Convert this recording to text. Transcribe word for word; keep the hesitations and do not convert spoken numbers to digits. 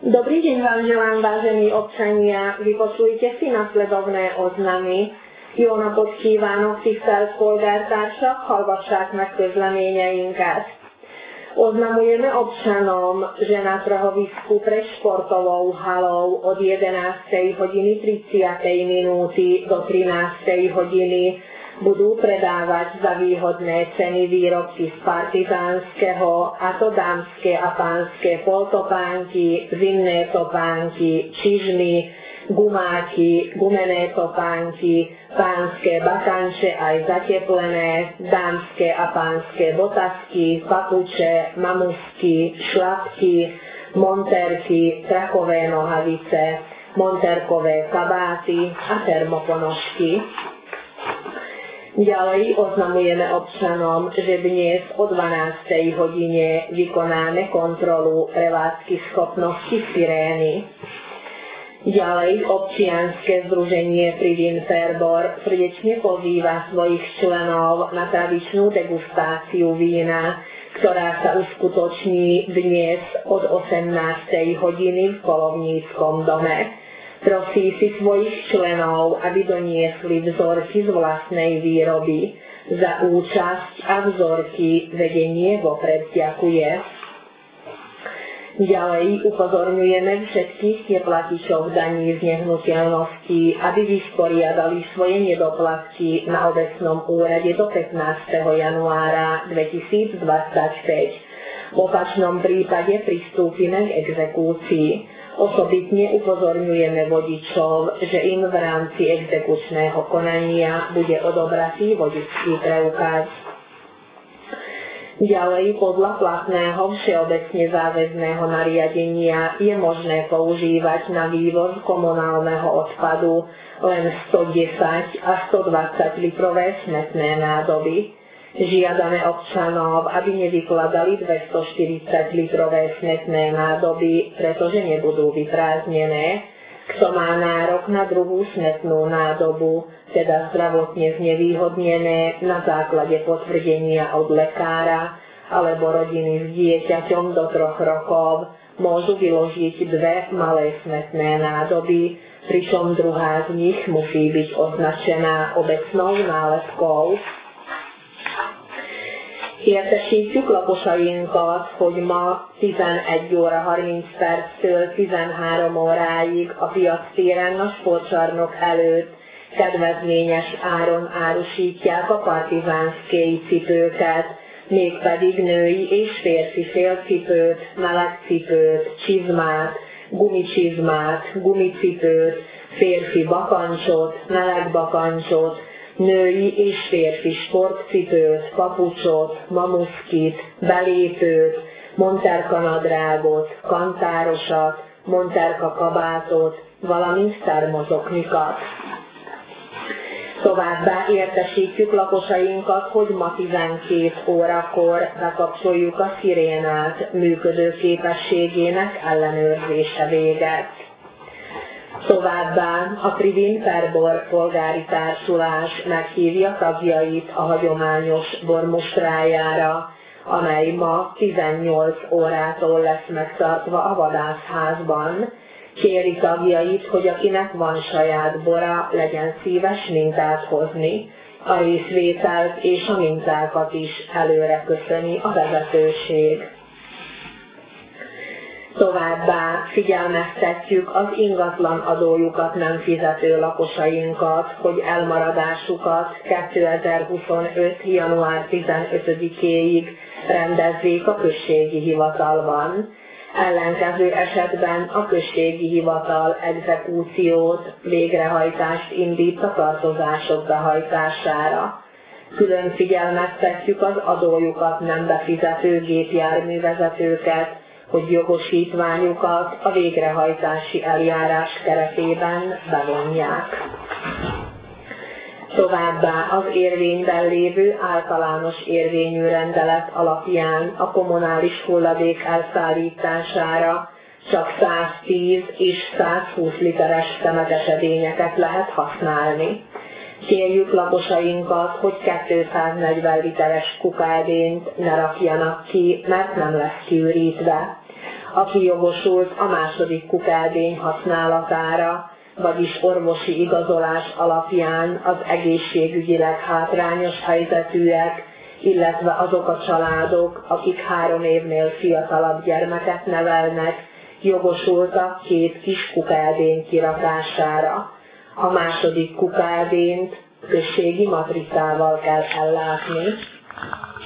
Dobrý deň vám želám, vážení občania. Vypočujte si nasledovné oznamy. Jóna Podchývánok, tisztelt polgártársak, hallgassák közleményeinket. Oznamujemy občanom, že na trhovisku pred športovou halou od jedenástej hodiny tridsiatej minúty do trinástej hodiny budú predávať za výhodné ceny výrobky z partizánskeho, a to dámske a pánske poltopánky, zimné topánky, čižmy, gumáky, gumené topánky, pánske bakanče aj zateplené, dámske a pánske botasky, papuče, mamusky, šlapky, monterky, trakové nohavice, monterkové kabáty a termoponožky. Ďalej oznamujeme občanom, že dnes o dvanástej hodine vykonáme kontrolu prevádzky schopnosti sirény. Ďalej občianske združenie Privin Ferbor srdečne pozýva svojich členov na tradičnú degustáciu vína, ktorá sa uskutoční dnes od osemnástej hodiny v Kolovníckom dome. Prosí si svojich členov, aby doniesli vzorky z vlastnej výroby. Za účasť a vzorky vedenie vopred ďakuje. Ďalej upozorňujeme všetkých neplatičov daní z nehnuteľností, aby vysporiadali svoje nedoplatky na obecnom úrade do pätnásteho januára dvetisícdvadsaťpäť. V opačnom prípade pristúpime k exekúcii. Osobitne upozorňujeme vodičov, že im v rámci exekučného konania bude odobratý vodičský preukaz. Ďalej, podľa platného všeobecne záväzného nariadenia je možné používať na vývoz komunálneho odpadu len stodesať a stodvadsať litrové smetné nádoby. Žiadame občanov, aby nevykladali dvestoštyridsať litrové smetné nádoby, pretože nebudú vyprázdnené. Kto má nárok na druhú smetnú nádobu, teda zdravotne znevýhodnené na základe potvrdenia od lekára alebo rodiny s dieťaťom do troch rokov, môžu vyložiť dve malé smetné nádoby, pričom druhá z nich musí byť označená obecnou nálepkou. Értesítjük lakosainkat, hogy ma tizenegy óra harminc perctől tizenhárom óráig a piactéren a sportcsarnok előtt kedvezményes áron árusítják a partizánszkéi cipőket, mégpedig női és férfi félcipőt, melegcipőt, csizmát, gumicsizmát, gumicipőt, férfi bakancsot, melegbakancsot, női és férfi sportcipőt, papucsot, mamuszkit, belépőt, monterkanadrágot, kantárosat, monterka kabátot, valamint termozoknikat. Továbbá értesítjük lakosainkat, hogy ma tizenkét órakor bekapcsoljuk a szirénát, működőképességének ellenőrzése véget. Továbbá a Privin Ferbor polgári társulás meghívja tagjait a hagyományos bormustrájára, amely ma tizennyolc órától lesz megtartva a vadászházban. Kéri tagjait, hogy akinek van saját bora, legyen szíves mintát hozni. A részvételt és a mintákat is előre köszöni a vezetőség. Továbbá figyelmeztetjük az ingatlan adójukat nem fizető lakosainkat, hogy elmaradásukat kétezer-huszonöt. január tizenötödikéig rendezzék a községi hivatalban. Ellenkező esetben a községi hivatal exekúciót, végrehajtást indít a tartozások behajtására. Külön figyelmeztetjük az adójukat nem befizető gépjárművezetőket, hogy jogosítványukat a végrehajtási eljárás keretében bevonják. Továbbá az érvényben lévő általános érvényű rendelet alapján a kommunális hulladék elszállítására csak száztíz és százhúsz literes szemetesedényeket lehet használni. Kérjük lakosainkat, hogy kétszáznegyven literes kukádént ne rakjanak ki, mert nem lesz kiürítve. aki jogosult a második kukárdény használatára, vagyis orvosi igazolás alapján az egészségügyileg hátrányos helyzetűek, illetve azok a családok, akik három évnél fiatalabb gyermeket nevelnek, jogosultak két kis kukárdény kirakására. A második kukárdényt községi matricával kell ellátni.